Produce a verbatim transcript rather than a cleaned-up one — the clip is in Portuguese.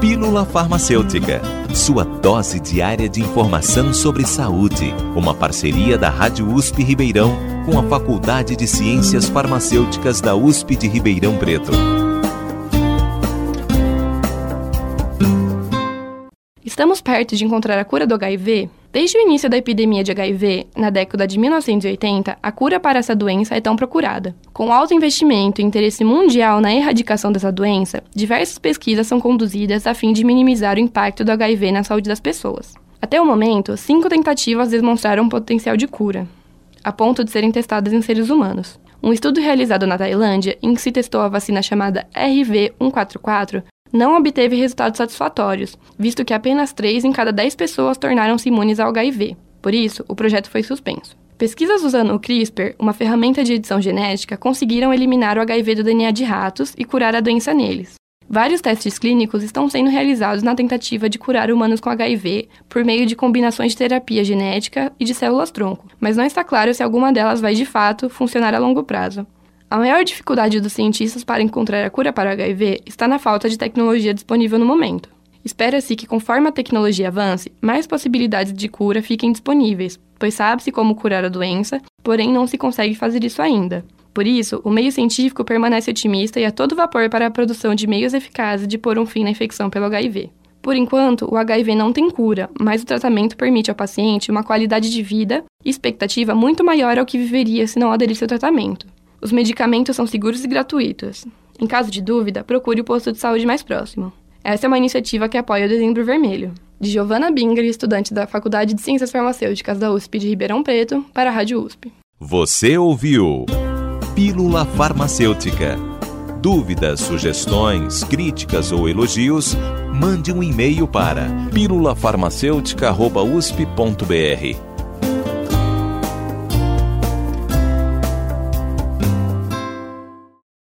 Pílula Farmacêutica, sua dose diária de informação sobre saúde. Uma parceria da Rádio U S P Ribeirão com a Faculdade de Ciências Farmacêuticas da U S P de Ribeirão Preto. Estamos perto de encontrar a cura do H I V? Desde o início da epidemia de H I V, na década de mil novecentos e oitenta, a cura para essa doença é tão procurada. Com alto investimento e interesse mundial na erradicação dessa doença, diversas pesquisas são conduzidas a fim de minimizar o impacto do H I V na saúde das pessoas. Até o momento, cinco tentativas demonstraram potencial de cura, a ponto de serem testadas em seres humanos. Um estudo realizado na Tailândia, em que se testou a vacina chamada R V cento e quarenta e quatro, não obteve resultados satisfatórios, visto que apenas três em cada dez pessoas tornaram-se imunes ao H I V. Por isso, o projeto foi suspenso. Pesquisas usando o CRISPR, uma ferramenta de edição genética, conseguiram eliminar o H I V do D N A de ratos e curar a doença neles. Vários testes clínicos estão sendo realizados na tentativa de curar humanos com H I V por meio de combinações de terapia genética e de células-tronco, mas não está claro se alguma delas vai, de fato, funcionar a longo prazo. A maior dificuldade dos cientistas para encontrar a cura para o H I V está na falta de tecnologia disponível no momento. Espera-se que, conforme a tecnologia avance, mais possibilidades de cura fiquem disponíveis, pois sabe-se como curar a doença, porém não se consegue fazer isso ainda. Por isso, o meio científico permanece otimista e a todo vapor para a produção de meios eficazes de pôr um fim na infecção pelo H I V. Por enquanto, o H I V não tem cura, mas o tratamento permite ao paciente uma qualidade de vida e expectativa muito maior ao que viveria se não aderisse ao tratamento. Os medicamentos são seguros e gratuitos. Em caso de dúvida, procure o posto de saúde mais próximo. Essa é uma iniciativa que apoia o Dezembro Vermelho. De Giovana Binger, estudante da Faculdade de Ciências Farmacêuticas da U S P de Ribeirão Preto, para a Rádio U S P. Você ouviu Pílula Farmacêutica. Dúvidas, sugestões, críticas ou elogios, mande um e-mail para pílula farmacêutica arroba u s p ponto b r.